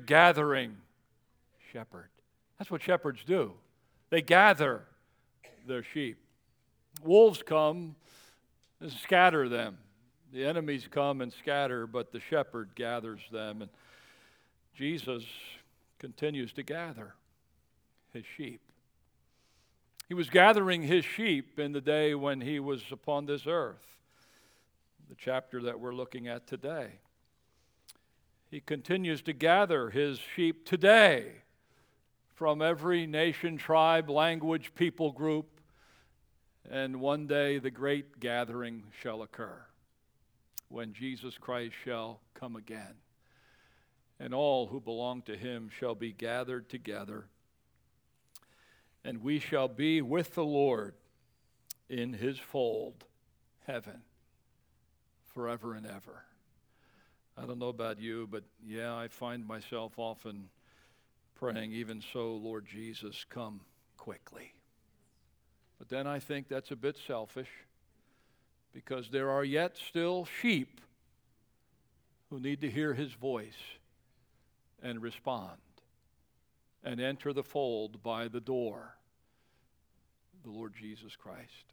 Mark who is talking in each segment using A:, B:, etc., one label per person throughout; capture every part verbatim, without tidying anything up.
A: gathering shepherd. That's what shepherds do. They gather their sheep. Wolves come and scatter them. The enemies come and scatter, but the shepherd gathers them. And Jesus continues to gather his sheep. He was gathering his sheep in the day when he was upon this earth, the chapter that we're looking at today. He continues to gather his sheep today from every nation, tribe, language, people group, and one day the great gathering shall occur when Jesus Christ shall come again, and all who belong to him shall be gathered together, and we shall be with the Lord in his fold, heaven, forever and ever. I don't know about you, but yeah, I find myself often praying, even so, Lord Jesus, come quickly. But then I think that's a bit selfish, because there are yet still sheep who need to hear his voice and respond and enter the fold by the door, the Lord Jesus Christ.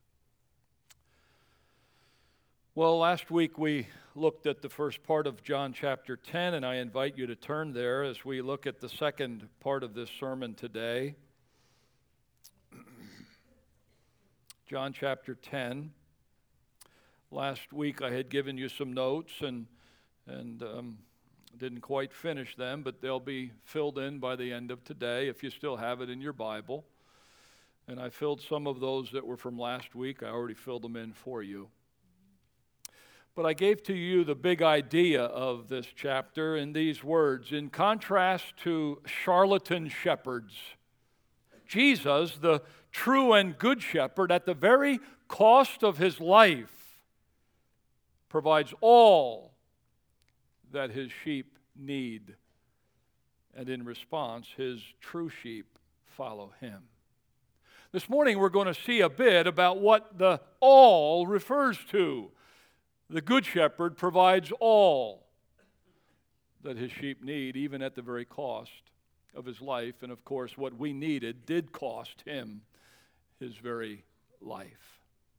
A: Well, last week we looked at the first part of John chapter ten, and I invite you to turn there as we look at the second part of this sermon today. John chapter ten. Last week I had given you some notes and and um, didn't quite finish them, but they'll be filled in by the end of today if you still have it in your Bible. And I filled some of those that were from last week. I already filled them in for you. But I gave to you the big idea of this chapter in these words. In contrast to charlatan shepherds, Jesus, the true and good shepherd, at the very cost of his life, provides all that his sheep need. And in response, his true sheep follow him. This morning we're going to see a bit about what the all refers to. The good shepherd provides all that his sheep need, even at the very cost of his life. And of course, what we needed did cost him his very life.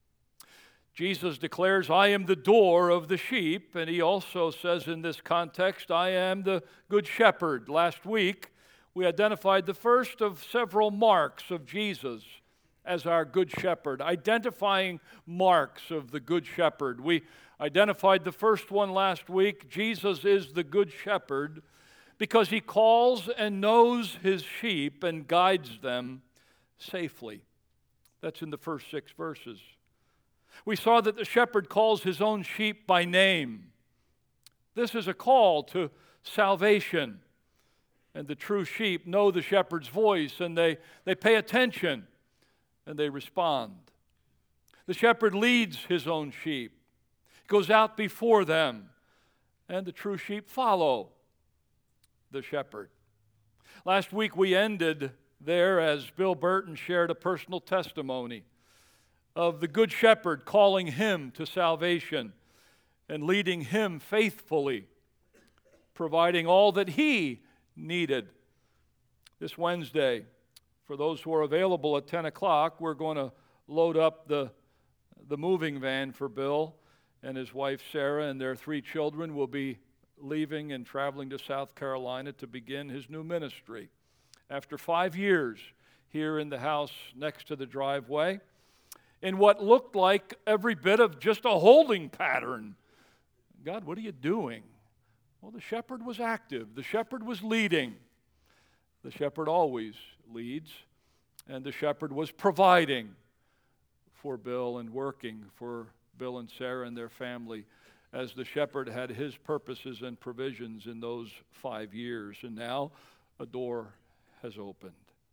A: Jesus declares, I am the door of the sheep, and he also says in this context, I am the good shepherd. Last week, we identified the first of several marks of Jesus as our good shepherd, identifying marks of the good shepherd. We identified the first one last week. Jesus is the good shepherd because he calls and knows his sheep and guides them safely. That's in the first six verses. We saw that the shepherd calls his own sheep by name. This is a call to salvation. And the true sheep know the shepherd's voice, and they, they pay attention, and they respond. The shepherd leads his own sheep, goes out before them, and the true sheep follow the shepherd. Last week we ended there as Bill Burton shared a personal testimony of the good shepherd calling him to salvation and leading him faithfully, providing all that he needed. This Wednesday, for those who are available at ten o'clock, we're going to load up the, the moving van for Bill and his wife Sarah, and their three children will be leaving and traveling to South Carolina to begin his new ministry. After five years here in the house next to the driveway, in what looked like every bit of just a holding pattern. God, what are you doing? Well, the shepherd was active. The shepherd was leading. The shepherd always leads. And the shepherd was providing for Bill and working for Bill and Sarah and their family as the shepherd had his purposes and provisions in those five years. And now a door has opened.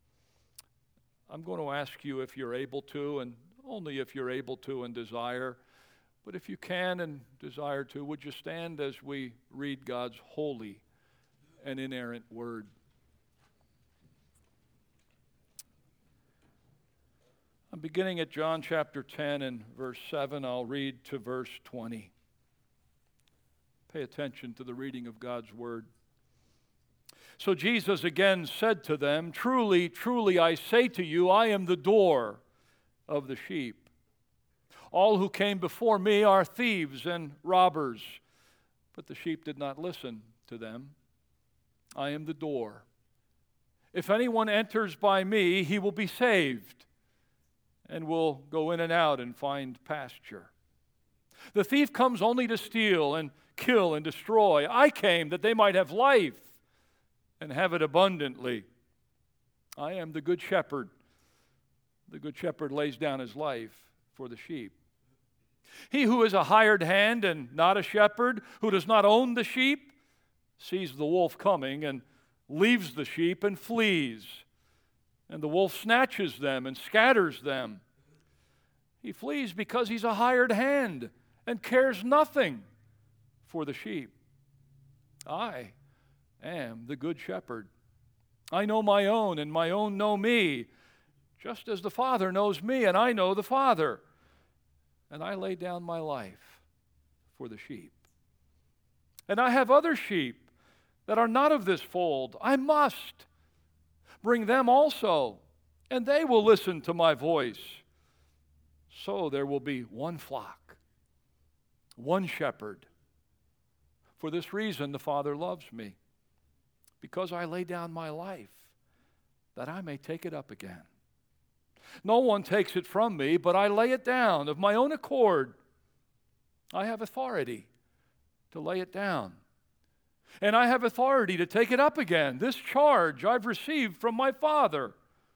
A: I'm going to ask you if you're able to, and only if you're able to and desire, but if you can and desire to, would you stand as we read God's holy and inerrant word? I'm beginning at John chapter ten and verse seven. I'll read to verse twenty. Pay attention to the reading of God's word. So Jesus again said to them, "Truly, truly, I say to you, I am the door of the sheep. All who came before me are thieves and robbers, but the sheep did not listen to them. I am the door. If anyone enters by me, he will be saved and will go in and out and find pasture. The thief comes only to steal and kill and destroy. I came that they might have life and have it abundantly. I am the good shepherd. The good shepherd lays down his life for the sheep. He who is a hired hand and not a shepherd, who does not own the sheep, sees the wolf coming and leaves the sheep and flees. And the wolf snatches them and scatters them. He flees because he's a hired hand and cares nothing for the sheep. I am the good shepherd. I know my own, and my own know me, just as the Father knows me, and I know the Father. And I lay down my life for the sheep. And I have other sheep that are not of this fold. I must bring them also, and they will listen to my voice. So there will be one flock, one shepherd. For this reason the Father loves me, because I lay down my life, that I may take it up again. No one takes it from me, but I lay it down of my own accord. I have authority to lay it down, and I have authority to take it up again. This charge I've received from my Father."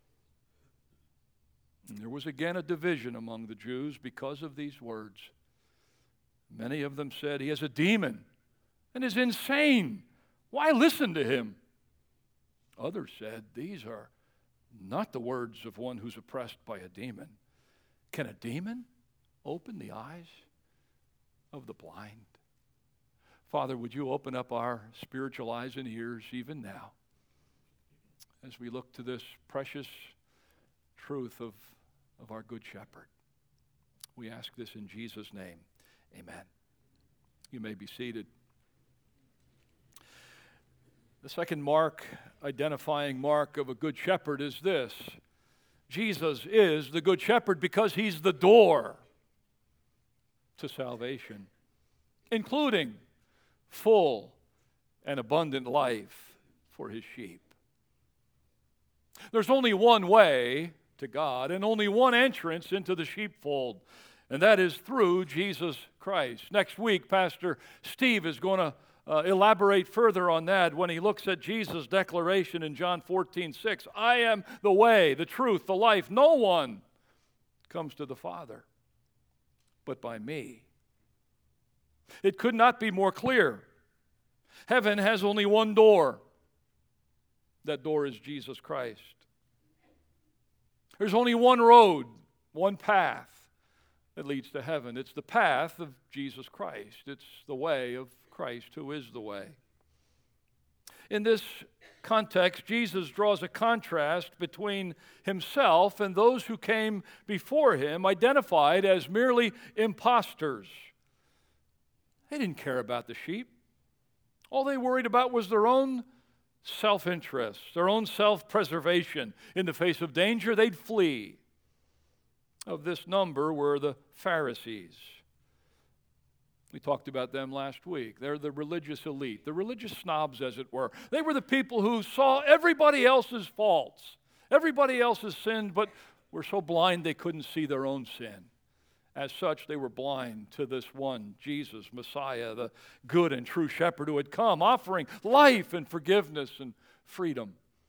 A: And there was again a division among the Jews because of these words. Many of them said, "He has a demon and is insane. Why listen to him?" Others said, "These are not the words of one who's oppressed by a demon. Can a demon open the eyes of the blind?" Father, would you open up our spiritual eyes and ears even now as we look to this precious truth of, of our Good Shepherd. We ask this in Jesus' name. Amen. You may be seated. The second mark, identifying mark of a good shepherd is this: Jesus is the good shepherd because he's the door to salvation, including full and abundant life for his sheep. There's only one way to God and only one entrance into the sheepfold, and that is through Jesus Christ. Next week, Pastor Steve is going to uh, elaborate further on that when he looks at Jesus' declaration in John fourteen six. I am the way, the truth, the life. No one comes to the Father but by me. It could not be more clear. Heaven has only one door. That door is Jesus Christ. There's only one road, one path that leads to heaven. It's the path of Jesus Christ. It's the way of Christ, who is the way. In this context, Jesus draws a contrast between himself and those who came before him, identified as merely impostors. They didn't care about the sheep. All they worried about was their own self-interest, their own self-preservation. In the face of danger, they'd flee. Of this number were the Pharisees. We talked about them last week. They're the religious elite, the religious snobs, as it were. They were the people who saw everybody else's faults. Everybody else's sinned, but were so blind they couldn't see their own sin. As such, they were blind to this one, Jesus, Messiah, the good and true shepherd who had come, offering life and forgiveness and freedom.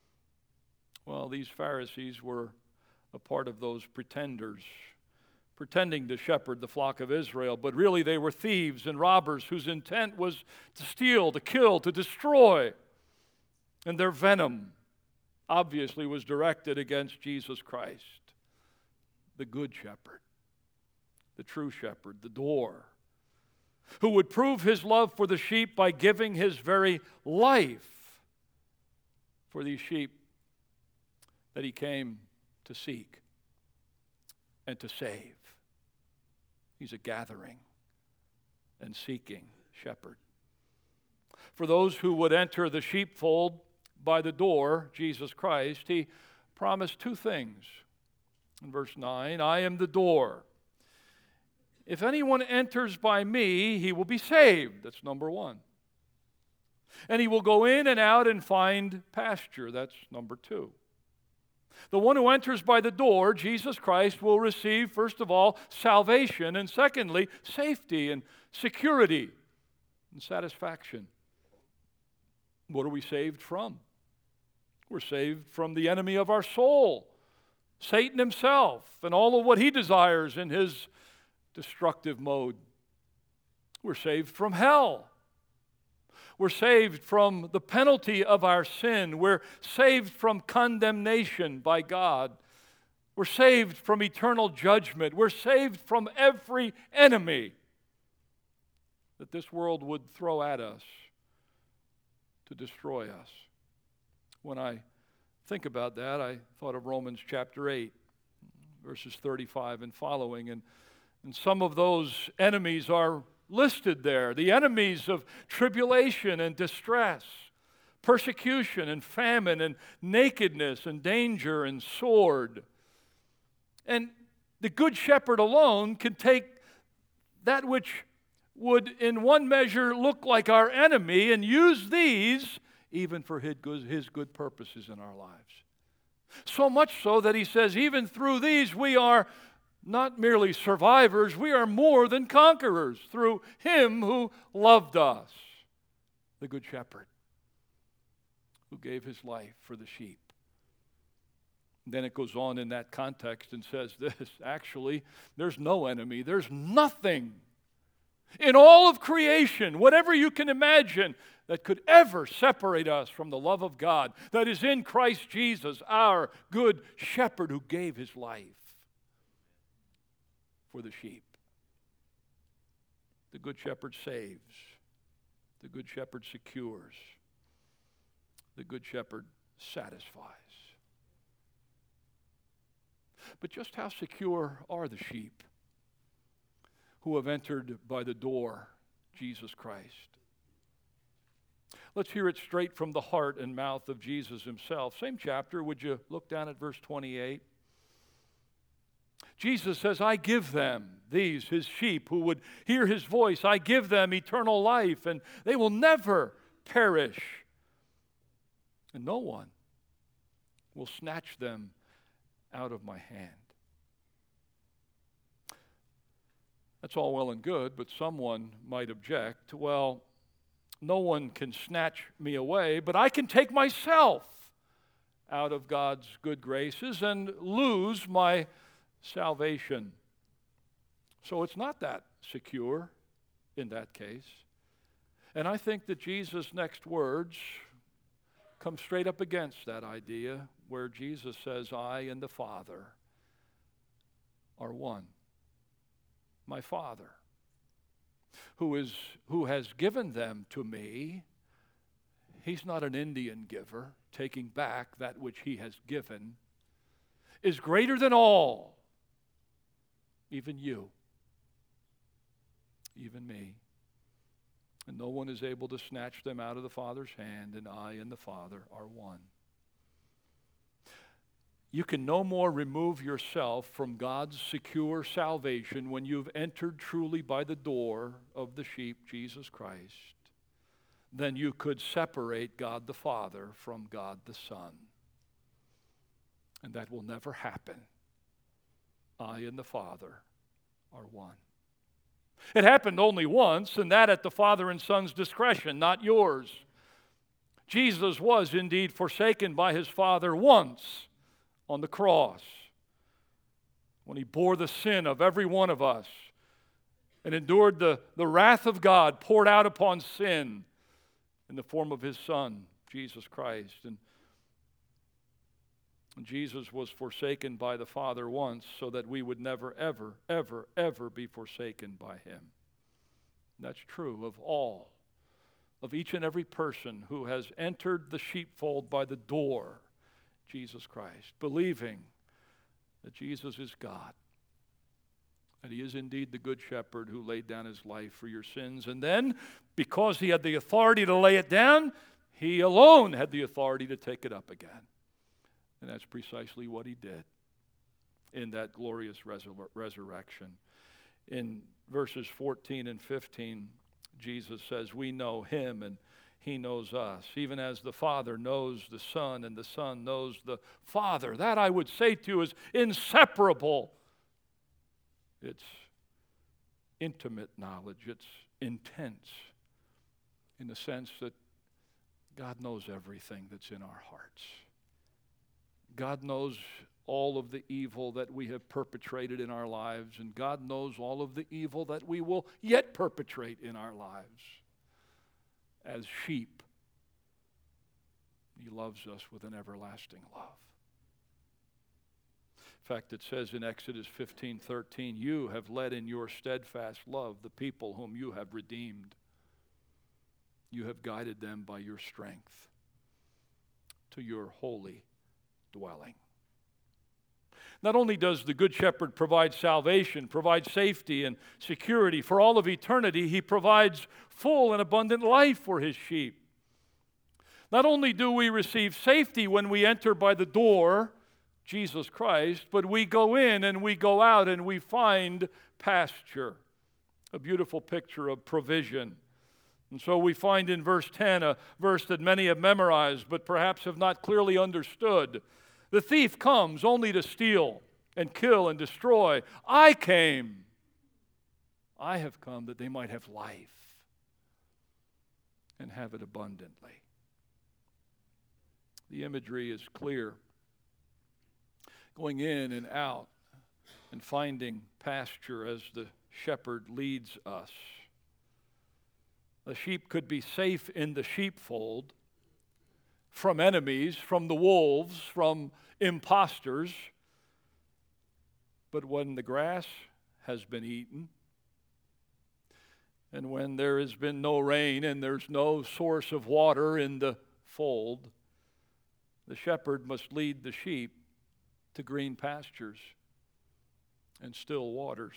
A: Well, these Pharisees were a part of those pretenders, pretending to shepherd the flock of Israel, but really they were thieves and robbers whose intent was to steal, to kill, to destroy. And their venom obviously was directed against Jesus Christ, the good shepherd, the true shepherd, the door, who would prove his love for the sheep by giving his very life for these sheep that he came to seek and to save. He's a gathering and seeking shepherd. For those who would enter the sheepfold, by the door, Jesus Christ, he promised two things. In verse nine, I am the door. If anyone enters by me, he will be saved. That's number one. And he will go in and out and find pasture. That's number two. The one who enters by the door, Jesus Christ, will receive, first of all, salvation, and secondly, safety and security and satisfaction. What are we saved from? We're saved from the enemy of our soul, Satan himself, and all of what he desires in his destructive mode. We're saved from hell. We're saved from the penalty of our sin. We're saved from condemnation by God. We're saved from eternal judgment. We're saved from every enemy that this world would throw at us to destroy us. When I think about that, I thought of Romans chapter eight, verses thirty-five and following, and, and some of those enemies are listed there. The enemies of tribulation and distress, persecution and famine and nakedness and danger and sword. And the Good Shepherd alone can take that which would in one measure look like our enemy and use these even for his good, his good purposes in our lives. So much so that he says even through these we are not merely survivors, we are more than conquerors through him who loved us, the Good Shepherd, who gave his life for the sheep. Then it goes on in that context and says this, actually, there's no enemy, there's nothing in all of creation, whatever you can imagine, that could ever separate us from the love of God that is in Christ Jesus, our Good Shepherd who gave his life for the sheep. The Good Shepherd saves. The Good Shepherd secures. The Good Shepherd satisfies. But just how secure are the sheep who have entered by the door, Jesus Christ? Let's hear it straight from the heart and mouth of Jesus himself. Same chapter. Would you look down at verse twenty-eight? Jesus says, I give them, these, his sheep who would hear his voice, I give them eternal life, and they will never perish. And no one will snatch them out of my hand. That's all well and good, but someone might object, well, no one can snatch me away, but I can take myself out of God's good graces and lose my salvation. So it's not that secure in that case. And I think that Jesus' next words come straight up against that idea where Jesus says, I and the Father are one. My Father, who is who has given them to me, he's not an Indian giver, taking back that which he has given, is greater than all. Even you, even me. And no one is able to snatch them out of the Father's hand, and I and the Father are one. You can no more remove yourself from God's secure salvation when you've entered truly by the door of the sheep, Jesus Christ, than you could separate God the Father from God the Son. And that will never happen. I and the Father are one. It happened only once, and that at the Father and Son's discretion, not yours. Jesus was indeed forsaken by his Father once on the cross when he bore the sin of every one of us and endured the, the wrath of God poured out upon sin in the form of his Son, Jesus Christ. And Jesus was forsaken by the Father once so that we would never, ever, ever, ever be forsaken by him. That's true of all, of each and every person who has entered the sheepfold by the door, Jesus Christ, believing that Jesus is God, that he is indeed the Good Shepherd who laid down his life for your sins. And then, because he had the authority to lay it down, He alone had the authority to take it up again. And that's precisely what he did in that glorious resur- resurrection. In verses fourteen and fifteen, Jesus says, we know him and he knows us, even as the Father knows the Son and the Son knows the Father. That, I would say to you, is inseparable. It's intimate knowledge. It's intense in the sense that God knows everything that's in our hearts. God knows all of the evil that we have perpetrated in our lives, and God knows all of the evil that we will yet perpetrate in our lives. As sheep, he loves us with an everlasting love. In fact, it says in Exodus fifteen thirteen, you have led in your steadfast love the people whom you have redeemed. You have guided them by your strength to your holy dwelling. Not only does the Good Shepherd provide salvation, provide safety and security for all of eternity, he provides full and abundant life for his sheep. Not only do we receive safety when we enter by the door, Jesus Christ, but we go in and we go out and we find pasture. A beautiful picture of provision. And so we find in verse ten, a verse that many have memorized but perhaps have not clearly understood. The thief comes only to steal and kill and destroy. I came. I have come that they might have life and have it abundantly. The imagery is clear. Going in and out and finding pasture as the shepherd leads us. The sheep could be safe in the sheepfold from enemies, from the wolves, from impostors. But when the grass has been eaten, and when there has been no rain and there's no source of water in the fold, the shepherd must lead the sheep to green pastures and still waters.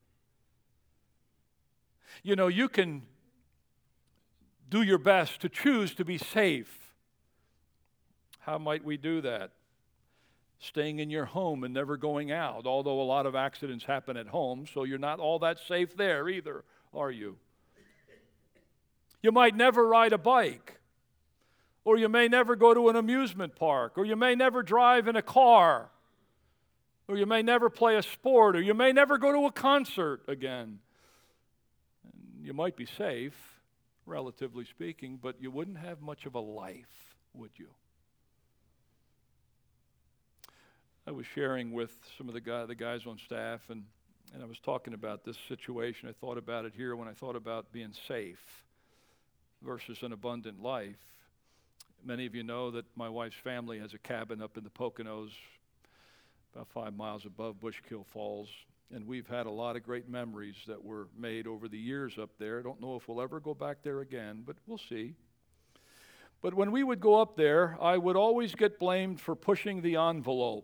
A: You know, you can do your best to choose to be safe. How might we do that? Staying in your home and never going out, although a lot of accidents happen at home, so you're not all that safe there either, are you? You might never ride a bike, or you may never go to an amusement park, or you may never drive in a car, or you may never play a sport, or you may never go to a concert again. You might be safe, relatively speaking, but you wouldn't have much of a life, would you? I was sharing with some of the, guy, the guys on staff, and, and I was talking about this situation. I thought about it here when I thought about being safe versus an abundant life. Many of you know that my wife's family has a cabin up in the Poconos, about five miles above Bushkill Falls, and we've had a lot of great memories that were made over the years up there. I don't know if we'll ever go back there again, but we'll see. But when we would go up there, I would always get blamed for pushing the envelope.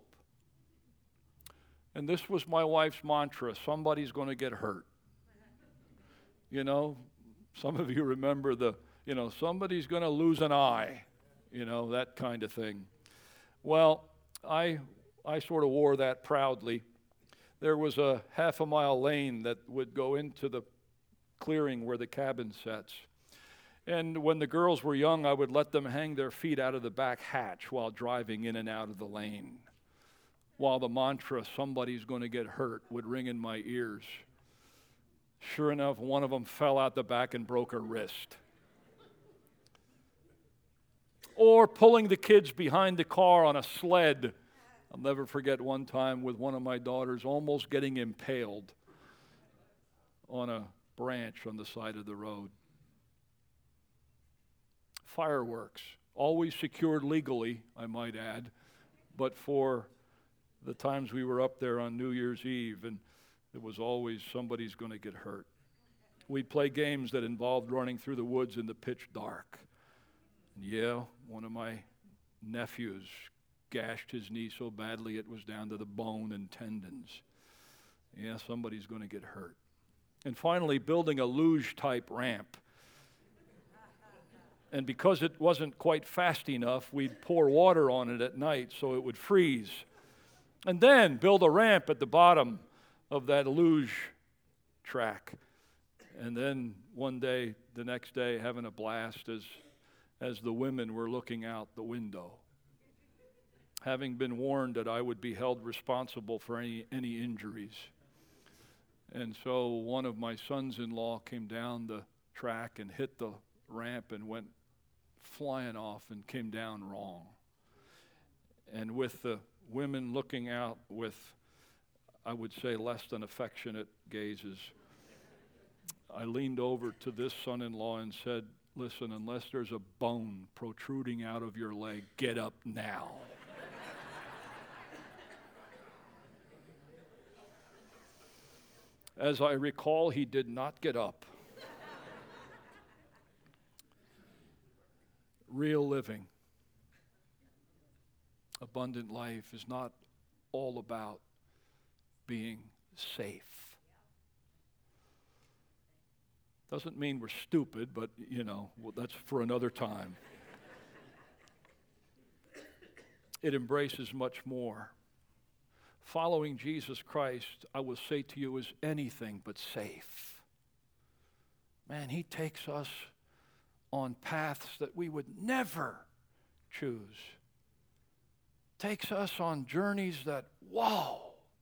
A: And this was my wife's mantra: somebody's going to get hurt. You know, some of you remember the, you know, somebody's going to lose an eye, you know, that kind of thing. Well, I I sort of wore that proudly. There was a half a mile lane that would go into the clearing where the cabin sets. And when the girls were young, I would let them hang their feet out of the back hatch while driving in and out of the lane, while the mantra, somebody's going to get hurt, would ring in my ears. Sure enough, one of them fell out the back and broke her wrist. Or pulling the kids behind the car on a sled. I'll never forget one time with one of my daughters almost getting impaled on a branch on the side of the road. Fireworks, always secured legally, I might add, but for the times we were up there on New Year's Eve, and it was always somebody's going to get hurt. We'd play games that involved running through the woods in the pitch dark. And yeah, one of my nephews gashed his knee so badly it was down to the bone and tendons. Yeah, somebody's going to get hurt. And finally, building a luge-type ramp. And because it wasn't quite fast enough, we'd pour water on it at night so it would freeze. And then build a ramp at the bottom of that luge track. And then one day, the next day, having a blast as, as the women were looking out the window, having been warned that I would be held responsible for any, any injuries. And so one of my sons-in-law came down the track and hit the ramp and went flying off and came down wrong. And with the women looking out with, I would say, less than affectionate gazes, I leaned over to this son-in-law and said, listen, unless there's a bone protruding out of your leg, get up now. As I recall, he did not get up. Real living, abundant life is not all about being safe. Doesn't mean we're stupid, but, you know, well, that's for another time. It embraces much more. Following Jesus Christ, I will say to you, is anything but safe. Man, he takes us on paths that we would never choose. Takes us on journeys that, wow,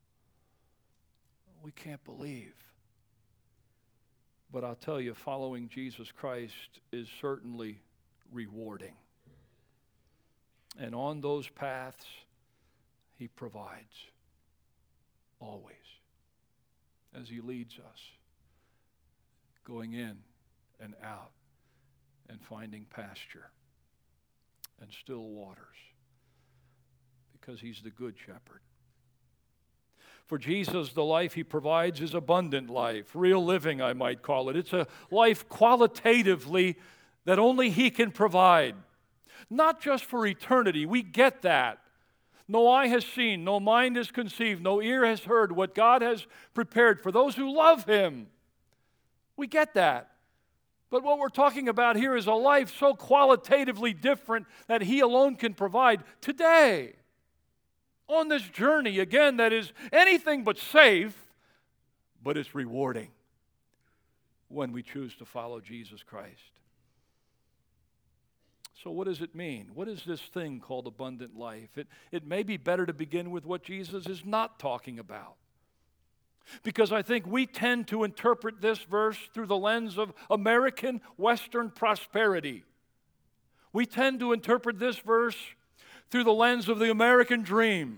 A: we can't believe. But I'll tell you, following Jesus Christ is certainly rewarding. And on those paths, he provides. Always. As he leads us. Going in and out. And finding pasture. And still waters. Because he's the good shepherd. For Jesus, the life he provides is abundant life, real living, I might call it. It's a life qualitatively that only he can provide. Not just for eternity, we get that. No eye has seen, no mind has conceived, no ear has heard what God has prepared for those who love him. We get that. But what we're talking about here is a life so qualitatively different that he alone can provide today. On this journey, again, that is anything but safe, but it's rewarding when we choose to follow Jesus Christ. So what does it mean? What is this thing called abundant life? It, it may be better to begin with what Jesus is not talking about. Because I think we tend to interpret this verse through the lens of American Western prosperity. We tend to interpret this verse through the lens of the American dream.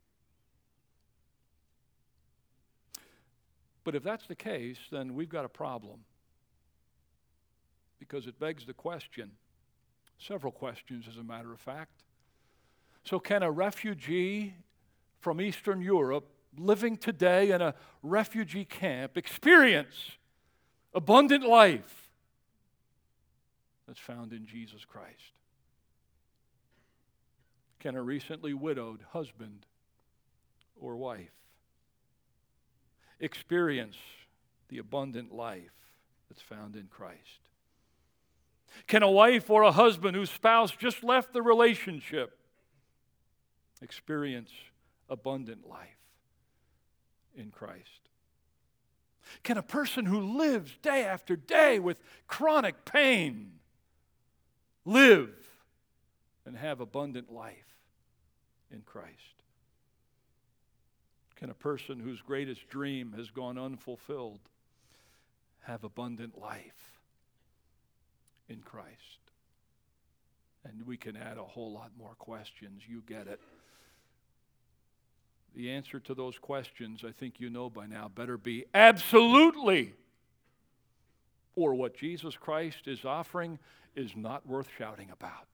A: But if that's the case, then we've got a problem. Because it begs the question, several questions as a matter of fact. So can a refugee from Eastern Europe living today in a refugee camp experience abundant life that's found in Jesus Christ? Can a recently widowed husband or wife experience the abundant life that's found in Christ? Can a wife or a husband whose spouse just left the relationship experience abundant life in Christ? Can a person who lives day after day with chronic pain live and have abundant life in Christ? Can a person whose greatest dream has gone unfulfilled have abundant life in Christ? And we can add a whole lot more questions. You get it. The answer to those questions, I think you know by now, better be absolutely. Or what Jesus Christ is offering is not worth shouting about.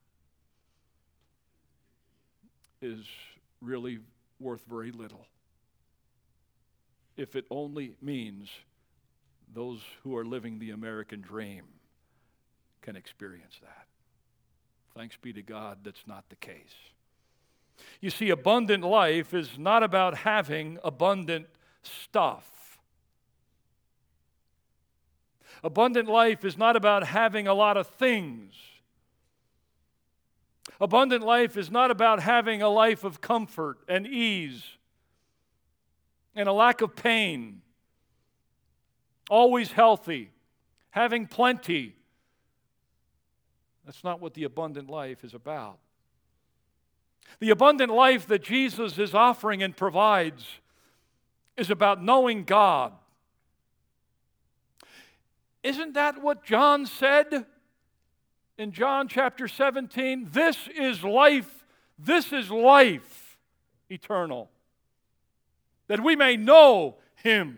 A: Is really worth very little. If it only means those who are living the American dream can experience that. Thanks be to God, that's not the case. You see, abundant life is not about having abundant stuff. Abundant life is not about having a lot of things. Abundant life is not about having a life of comfort and ease and a lack of pain, always healthy, having plenty. That's not what the abundant life is about. The abundant life that Jesus is offering and provides is about knowing God. Isn't that what John said in John chapter seventeen? This is life, this is life eternal, that we may know Him.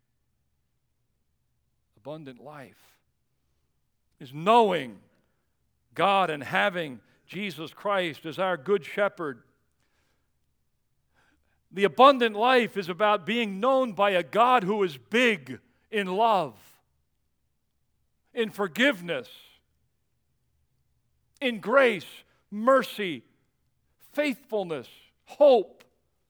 A: Abundant life is knowing God and having Jesus Christ as our good shepherd. The abundant life is about being known by a God who is big in love, in forgiveness, in grace, mercy, faithfulness, hope.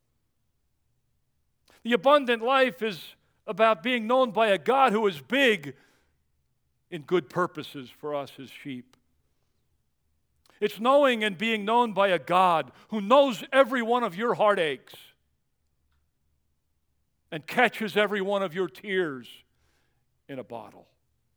A: The abundant life is about being known by a God who is big in good purposes for us, His sheep. It's knowing and being known by a God who knows every one of your heartaches and catches every one of your tears in a bottle.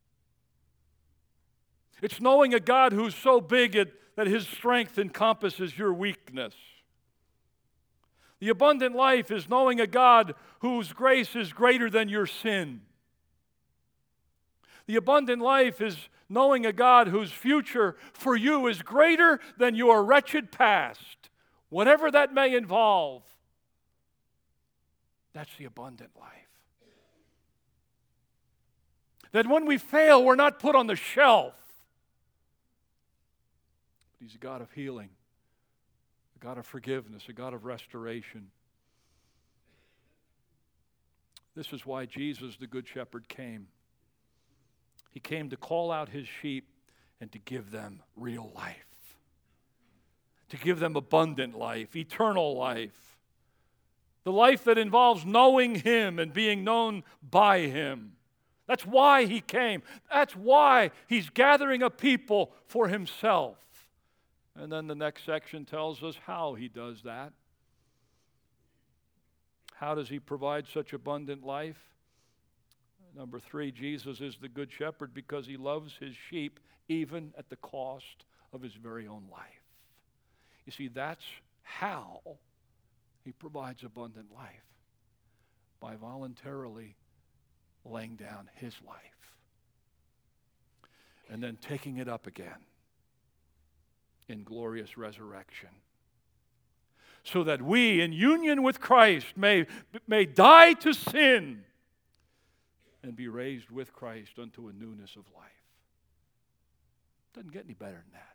A: It's knowing a God who's so big it, that His strength encompasses your weakness. The abundant life is knowing a God whose grace is greater than your sin. The abundant life is knowing a God whose future for you is greater than your wretched past, whatever that may involve. That's the abundant life. That when we fail, we're not put on the shelf. But He's a God of healing, a God of forgiveness, a God of restoration. This is why Jesus, the Good Shepherd, came. He came to call out His sheep and to give them real life, to give them abundant life, eternal life, the life that involves knowing Him and being known by Him. That's why He came. That's why He's gathering a people for Himself. And then the next section tells us how He does that. How does He provide such abundant life? Number three, Jesus is the Good Shepherd because He loves His sheep even at the cost of His very own life. You see, that's how He provides abundant life, by voluntarily laying down His life and then taking it up again in glorious resurrection, so that we, in union with Christ, may, may die to sin and be raised with Christ unto a newness of life. Doesn't get any better than that.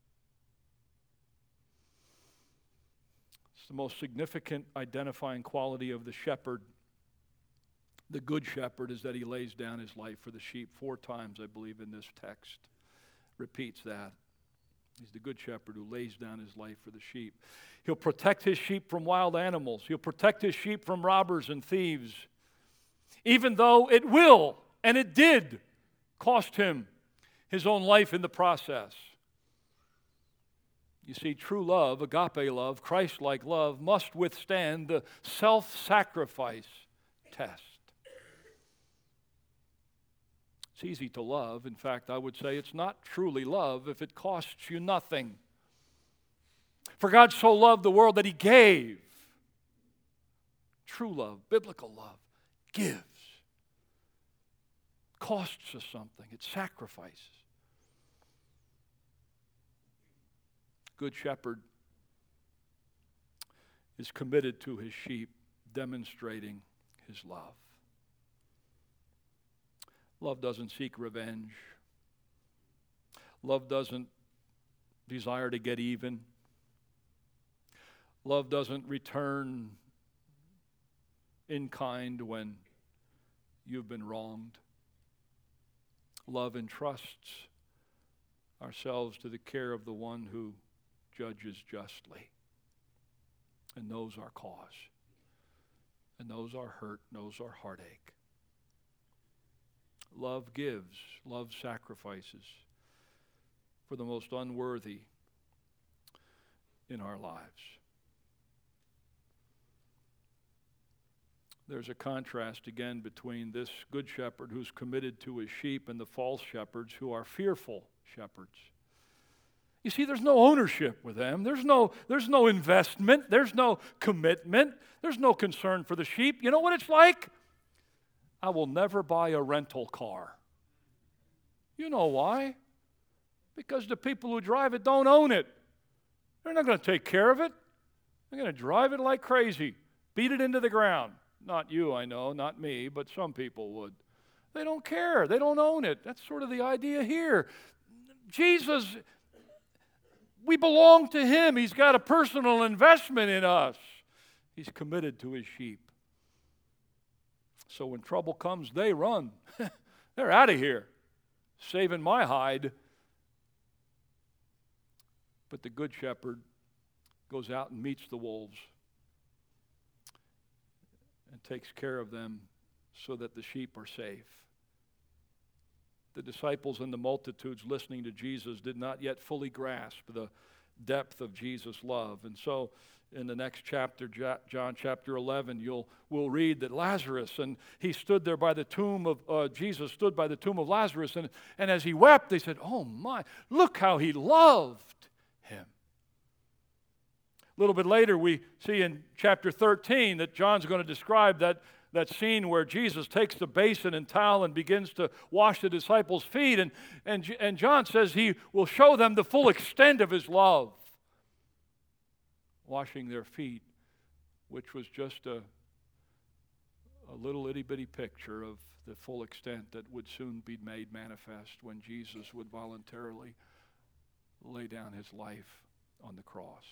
A: It's the most significant identifying quality of the shepherd, the Good Shepherd, is that He lays down His life for the sheep. Four times, I believe, in this text repeats that. He's the Good Shepherd who lays down His life for the sheep. He'll protect His sheep from wild animals. He'll protect His sheep from robbers and thieves, even though it will, and it did, cost Him His own life in the process. You see, true love, agape love, Christ-like love, must withstand the self-sacrifice test. It's easy to love. In fact, I would say it's not truly love if it costs you nothing. For God so loved the world that He gave. True love, biblical love, gives. Costs us something. It sacrifices. Good Shepherd is committed to His sheep, demonstrating His love. Love doesn't seek revenge. Love doesn't desire to get even. Love doesn't return in kind when you've been wronged. Love entrusts ourselves to the care of the one who judges justly and knows our cause and knows our hurt, knows our heartache. Love gives, love sacrifices for the most unworthy, in our lives. There's a contrast again between this good shepherd who's committed to his sheep and the false shepherds who are fearful shepherds. You see, there's no ownership with them. There's no, there's no investment. There's no commitment. There's no concern for the sheep. You know what it's like? I will never buy a rental car. You know why? Because the people who drive it don't own it. They're not going to take care of it. They're going to drive it like crazy, beat it into the ground. Not you, I know, not me, but some people would. They don't care. They don't own it. That's sort of the idea here. Jesus, we belong to him. He's got a personal investment in us. He's committed to his sheep. So when trouble comes, they run. They're out of here, saving my hide. But the good shepherd goes out and meets the wolves and takes care of them so that the sheep are safe. The disciples and the multitudes listening to Jesus did not yet fully grasp the depth of Jesus' love. And so in the next chapter, John chapter eleven, you'll we'll read that Lazarus, and he stood there by the tomb of, uh, Jesus stood by the tomb of Lazarus, and, and as he wept, they said, oh my, look how he loved him. A little bit later, we see in chapter thirteen that John's going to describe that, that scene where Jesus takes the basin and towel and begins to wash the disciples' feet. And, and, and John says he will show them the full extent of his love, washing their feet, which was just a, a little itty-bitty picture of the full extent that would soon be made manifest when Jesus would voluntarily lay down his life on the cross.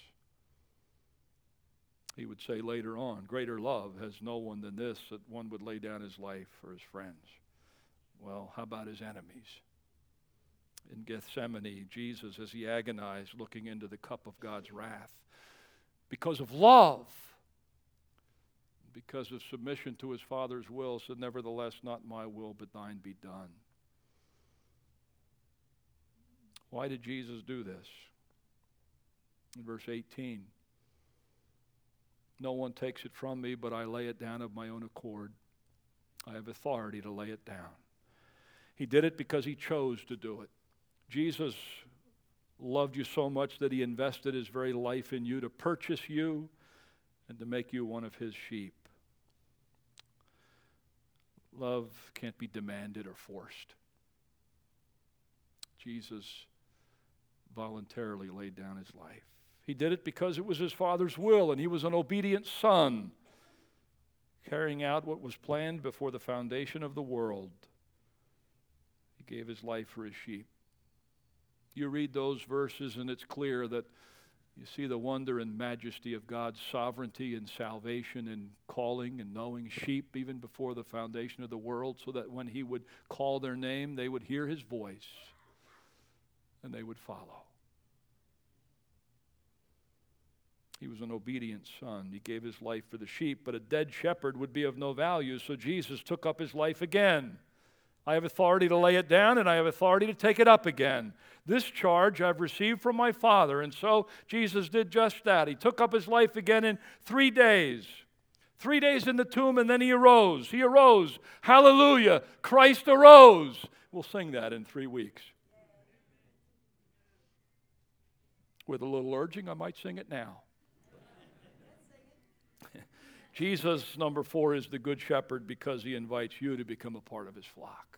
A: He would say later on, greater love has no one than this, that one would lay down his life for his friends. Well, how about his enemies? In Gethsemane, Jesus, as he agonized, looking into the cup of God's wrath, because of love, because of submission to his Father's will, said, nevertheless, not my will, but thine be done. Why did Jesus do this? In verse eighteen, no one takes it from me, but I lay it down of my own accord. I have authority to lay it down. He did it because he chose to do it. Jesus loved you so much that he invested his very life in you to purchase you and to make you one of his sheep. Love can't be demanded or forced. Jesus voluntarily laid down his life. He did it because it was his Father's will, and he was an obedient son, carrying out what was planned before the foundation of the world. He gave his life for his sheep. You read those verses, and it's clear that you see the wonder and majesty of God's sovereignty and salvation and calling and knowing sheep even before the foundation of the world, so that when he would call their name, they would hear his voice and they would follow. He was an obedient son. He gave his life for the sheep, but a dead shepherd would be of no value, so Jesus took up his life again. I have authority to lay it down, and I have authority to take it up again. This charge I've received from my Father, and so Jesus did just that. He took up his life again in three days. Three days in the tomb, and then he arose. He arose. Hallelujah. Christ arose. We'll sing that in three weeks. With a little urging, I might sing it now. Jesus, number four, is the good shepherd because he invites you to become a part of his flock.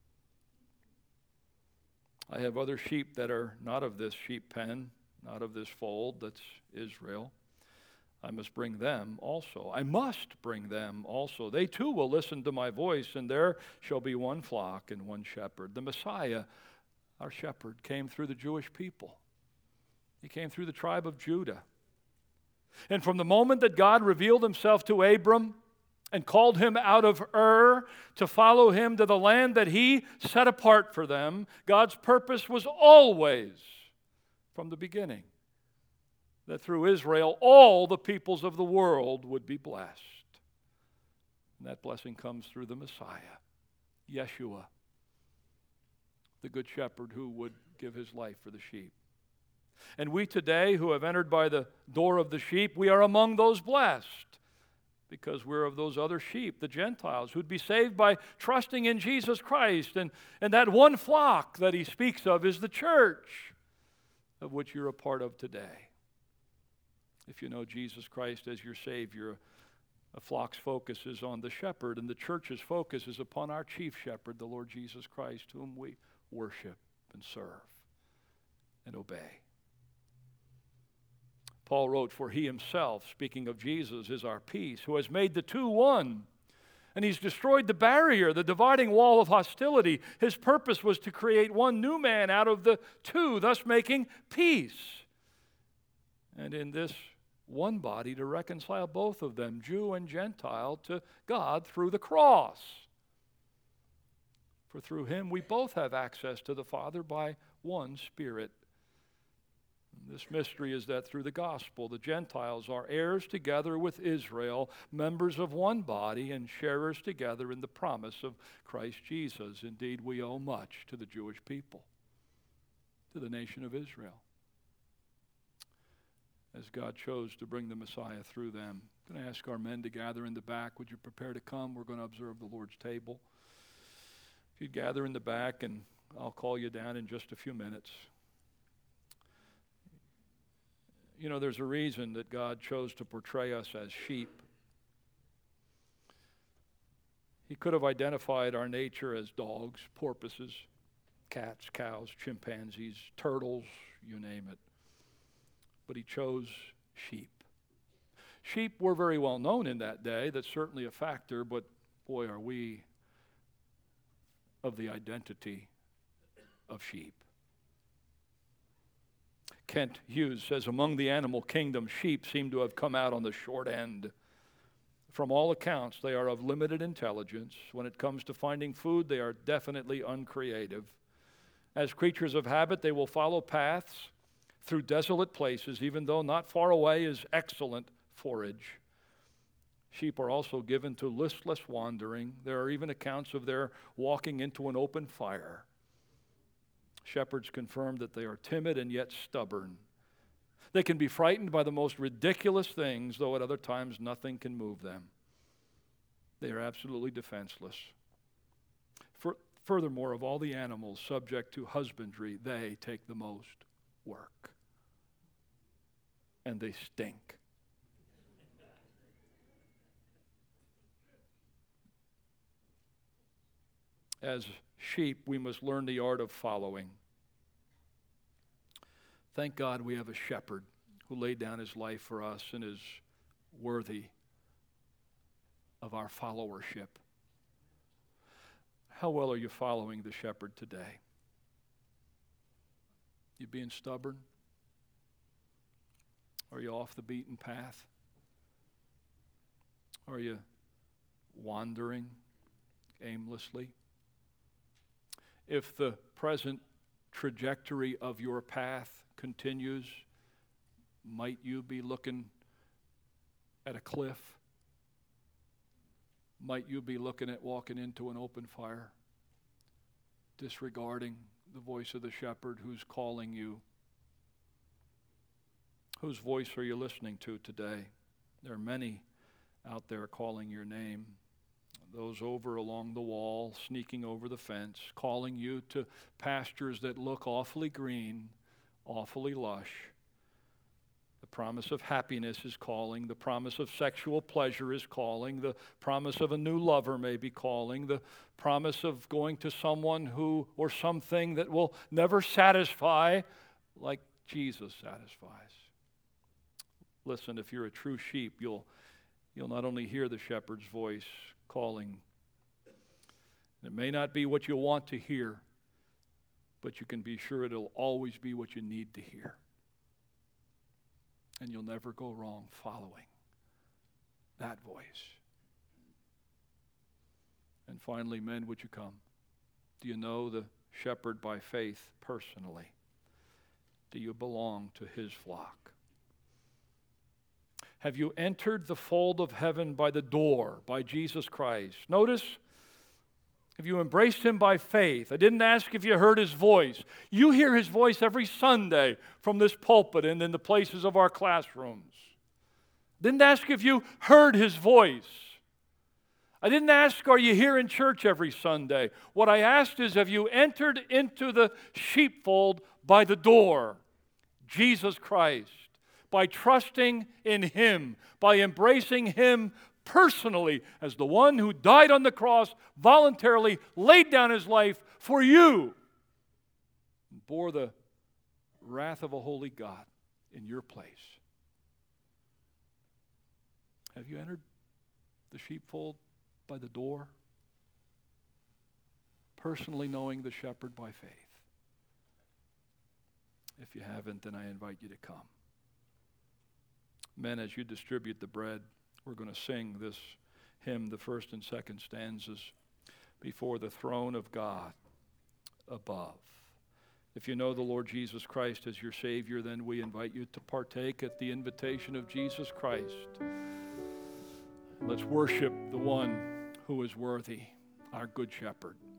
A: I have other sheep that are not of this sheep pen, not of this fold, that's Israel. I must bring them also. I must bring them also. They too will listen to my voice, and there shall be one flock and one shepherd. The Messiah, our shepherd, came through the Jewish people. He came through the tribe of Judah. And from the moment that God revealed himself to Abram and called him out of Ur to follow him to the land that he set apart for them, God's purpose was always, from the beginning, that through Israel all the peoples of the world would be blessed. And that blessing comes through the Messiah, Yeshua, the good shepherd who would give his life for the sheep. And we today who have entered by the door of the sheep, we are among those blessed, because we're of those other sheep, the Gentiles, who'd be saved by trusting in Jesus Christ. And, and that one flock that he speaks of is the church, of which you're a part of today. If you know Jesus Christ as your Savior, a flock's focus is on the shepherd, and the church's focus is upon our chief shepherd, the Lord Jesus Christ, whom we worship and serve and obey. Paul wrote, for he himself, speaking of Jesus, is our peace, who has made the two one. And he's destroyed the barrier, the dividing wall of hostility. His purpose was to create one new man out of the two, thus making peace. And in this one body to reconcile both of them, Jew and Gentile, to God through the cross. For through him we both have access to the Father by one Spirit. This mystery is that through the gospel, the Gentiles are heirs together with Israel, members of one body, and sharers together in the promise of Christ Jesus. Indeed, we owe much to the Jewish people, to the nation of Israel, as God chose to bring the Messiah through them. I'm going to ask our men to gather in the back. Would you prepare to come? We're going to observe the Lord's table. If you'd gather in the back, and I'll call you down in just a few minutes. You know, there's a reason that God chose to portray us as sheep. He could have identified our nature as dogs, porpoises, cats, cows, chimpanzees, turtles, you name it. But he chose sheep. Sheep were very well known in that day. That's certainly a factor, but boy, are we of the identity of sheep. Kent Hughes says, among the animal kingdom, sheep seem to have come out on the short end. From all accounts, they are of limited intelligence. When it comes to finding food, they are definitely uncreative. As creatures of habit, they will follow paths through desolate places, even though not far away is excellent forage. Sheep are also given to listless wandering. There are even accounts of their walking into an open fire. Shepherds confirm that they are timid and yet stubborn. They can be frightened by the most ridiculous things, though at other times nothing can move them. They are absolutely defenseless. For, furthermore, of all the animals subject to husbandry, they take the most work. And they stink. As sheep, we must learn the art of following. Thank God we have a shepherd who laid down his life for us and is worthy of our followership. How well are you following the shepherd today? You being stubborn? Are you off the beaten path? Are you wandering aimlessly? If the present trajectory of your path continues, might you be looking at a cliff? Might you be looking at walking into an open fire, disregarding the voice of the shepherd who's calling you? Whose voice are you listening to today? There are many out there calling your name. Those over along the wall, sneaking over the fence, calling you to pastures that look awfully green, awfully lush. The promise of happiness is calling. The promise of sexual pleasure is calling. The promise of a new lover may be calling. The promise of going to someone who or something that will never satisfy like Jesus satisfies. Listen, if you're a true sheep, you'll you'll not only hear the shepherd's voice calling. It may not be what you want to hear, but you can be sure it'll always be what you need to hear. And you'll never go wrong following that voice. And finally, men, would you come? Do you know the shepherd by faith personally? Do you belong to his flock? Have you entered the fold of heaven by the door, by Jesus Christ? Notice, Have you embraced Him by faith? I didn't ask if you heard His voice. You hear His voice every Sunday from this pulpit and in the places of our classrooms. Didn't ask if you heard His voice. I didn't ask, are you here in church every Sunday? What I asked is, have you entered into the sheepfold by the door, Jesus Christ, by trusting in Him, by embracing Him personally as the one who died on the cross, voluntarily laid down His life for you, and bore the wrath of a holy God in your place? Have you entered the sheepfold by the door, personally knowing the shepherd by faith? If you haven't, then I invite you to come. Men, as you distribute the bread, we're going to sing this hymn, the first and second stanzas, before the throne of God above. If you know the Lord Jesus Christ as your Savior, then we invite you to partake at the invitation of Jesus Christ. Let's worship the one who is worthy, our Good Shepherd.